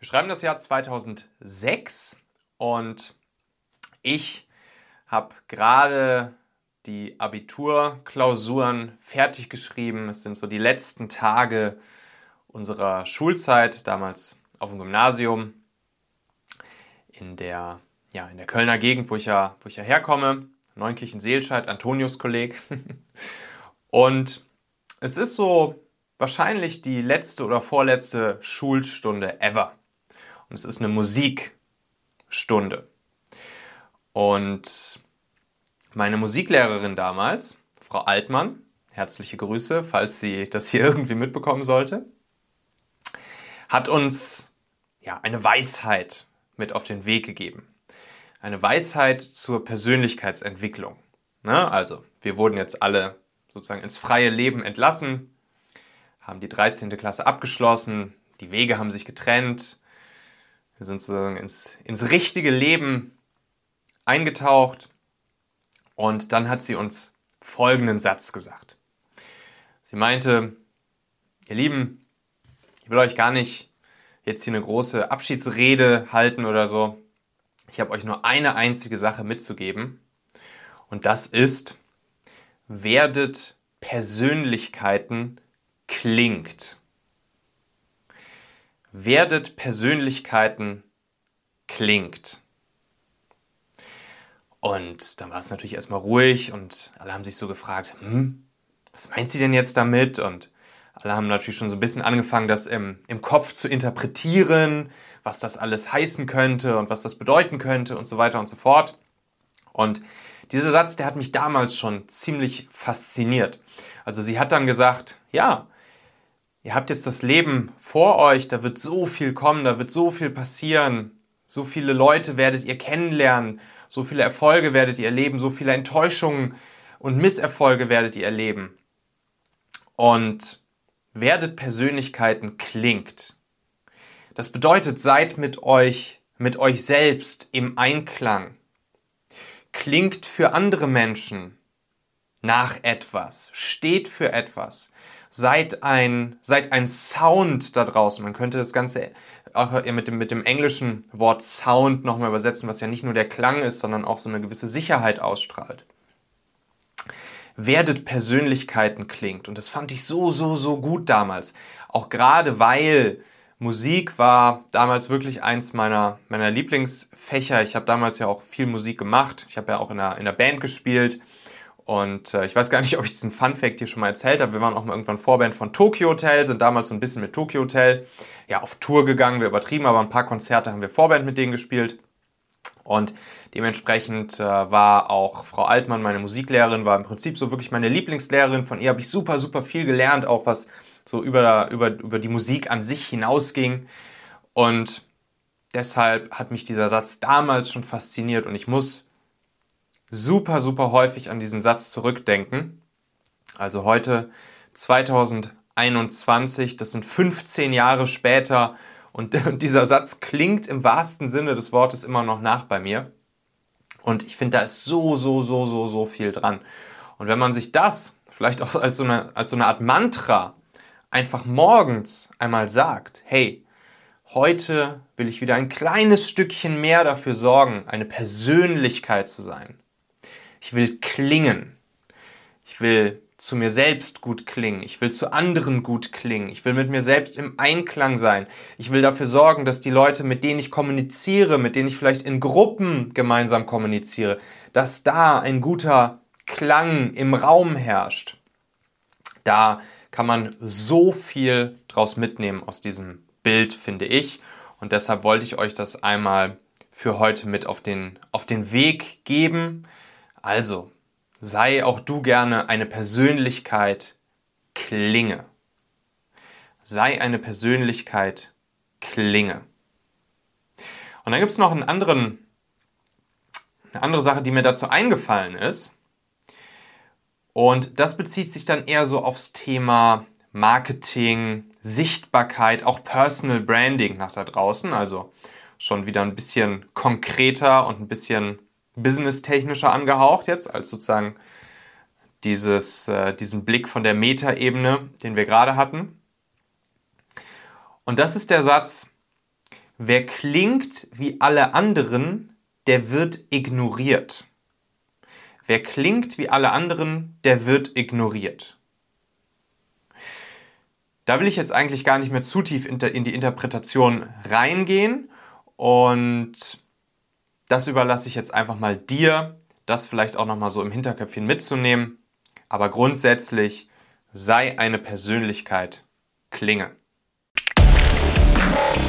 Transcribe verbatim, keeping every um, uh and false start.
Wir schreiben das Jahr zweitausendsechs und ich habe gerade die Abiturklausuren fertig geschrieben. Es sind so die letzten Tage unserer Schulzeit, damals auf dem Gymnasium in der, ja, in der Kölner Gegend, wo ich ja, wo ich ja herkomme, Neunkirchen-Seelscheid, Antonius-Kolleg. Und es ist so wahrscheinlich die letzte oder vorletzte Schulstunde ever. Und es ist eine Musikstunde. Und meine Musiklehrerin damals, Frau Altmann, herzliche Grüße, falls sie das hier irgendwie mitbekommen sollte, hat uns ja eine Weisheit mit auf den Weg gegeben. Eine Weisheit zur Persönlichkeitsentwicklung. Ne? Also, wir wurden jetzt alle sozusagen ins freie Leben entlassen, haben die dreizehnte Klasse abgeschlossen, die Wege haben sich getrennt, wir sind sozusagen ins, ins richtige Leben eingetaucht und dann hat sie uns folgenden Satz gesagt. Sie meinte, ihr Lieben, ich will euch gar nicht jetzt hier eine große Abschiedsrede halten oder so. Ich habe euch nur eine einzige Sache mitzugeben und das ist, werdet Persönlichkeiten klingt. Werdet Persönlichkeiten klingt. Und dann war es natürlich erstmal ruhig und alle haben sich so gefragt, hm, was meint sie denn jetzt damit? Und alle haben natürlich schon so ein bisschen angefangen, das im, im Kopf zu interpretieren, was das alles heißen könnte und was das bedeuten könnte und so weiter und so fort. Und dieser Satz, der hat mich damals schon ziemlich fasziniert. Also sie hat dann gesagt, ja, ihr habt jetzt das Leben vor euch, da wird so viel kommen, da wird so viel passieren, so viele Leute werdet ihr kennenlernen, so viele Erfolge werdet ihr erleben, so viele Enttäuschungen und Misserfolge werdet ihr erleben. Und werdet Persönlichkeiten klingt. Das bedeutet, seid mit euch, mit euch selbst im Einklang. Klingt für andere Menschen nach etwas, steht für etwas. Seid ein, seid ein Sound da draußen. Man könnte das Ganze auch mit dem, mit dem englischen Wort Sound nochmal übersetzen, was ja nicht nur der Klang ist, sondern auch so eine gewisse Sicherheit ausstrahlt. Werdet Persönlichkeiten klingt. Und das fand ich so, so, so gut damals. Auch gerade, weil Musik war damals wirklich eins meiner, meiner Lieblingsfächer. Ich habe damals ja auch viel Musik gemacht. Ich habe ja auch in einer, in einer Band gespielt. Und äh, ich weiß gar nicht, ob ich diesen Fun-Fact hier schon mal erzählt habe. Wir waren auch mal irgendwann Vorband von Tokyo Hotel, sind damals so ein bisschen mit Tokyo Hotel ja, auf Tour gegangen. Wir übertrieben, aber ein paar Konzerte haben wir Vorband mit denen gespielt. Und dementsprechend äh, war auch Frau Altmann, meine Musiklehrerin, war im Prinzip so wirklich meine Lieblingslehrerin. Von ihr habe ich super, super viel gelernt, auch was so über, über, über die Musik an sich hinausging. Und deshalb hat mich dieser Satz damals schon fasziniert und ich muss super, super häufig an diesen Satz zurückdenken. Also heute zweitausendeinundzwanzig, das sind fünfzehn Jahre später und dieser Satz klingt im wahrsten Sinne des Wortes immer noch nach bei mir. Und ich finde, da ist so, so, so, so, so viel dran. Und wenn man sich das vielleicht auch als so eine, als so eine Art Mantra einfach morgens einmal sagt, hey, heute will ich wieder ein kleines Stückchen mehr dafür sorgen, eine Persönlichkeit zu sein. Ich will klingen. Ich will zu mir selbst gut klingen. Ich will zu anderen gut klingen. Ich will mit mir selbst im Einklang sein. Ich will dafür sorgen, dass die Leute, mit denen ich kommuniziere, mit denen ich vielleicht in Gruppen gemeinsam kommuniziere, dass da ein guter Klang im Raum herrscht. Da kann man so viel draus mitnehmen aus diesem Bild, finde ich. Und deshalb wollte ich euch das einmal für heute mit auf den, auf den Weg geben. Also, sei auch du gerne eine Persönlichkeit, klinge. Sei eine Persönlichkeit, klinge. Und dann gibt es noch einen anderen, eine andere Sache, die mir dazu eingefallen ist. Und das bezieht sich dann eher so aufs Thema Marketing, Sichtbarkeit, auch Personal Branding nach da draußen. Also schon wieder ein bisschen konkreter und ein bisschen business-technischer angehaucht jetzt, als sozusagen dieses, äh, diesen Blick von der Metaebene, den wir gerade hatten. Und das ist der Satz, Wer klingt wie alle anderen, der wird ignoriert. Wer klingt wie alle anderen, der wird ignoriert. Da will ich jetzt eigentlich gar nicht mehr zu tief in die Interpretation reingehen und das überlasse ich jetzt einfach mal dir, das vielleicht auch nochmal so im Hinterköpfchen mitzunehmen. Aber grundsätzlich sei eine Persönlichkeit, klinge.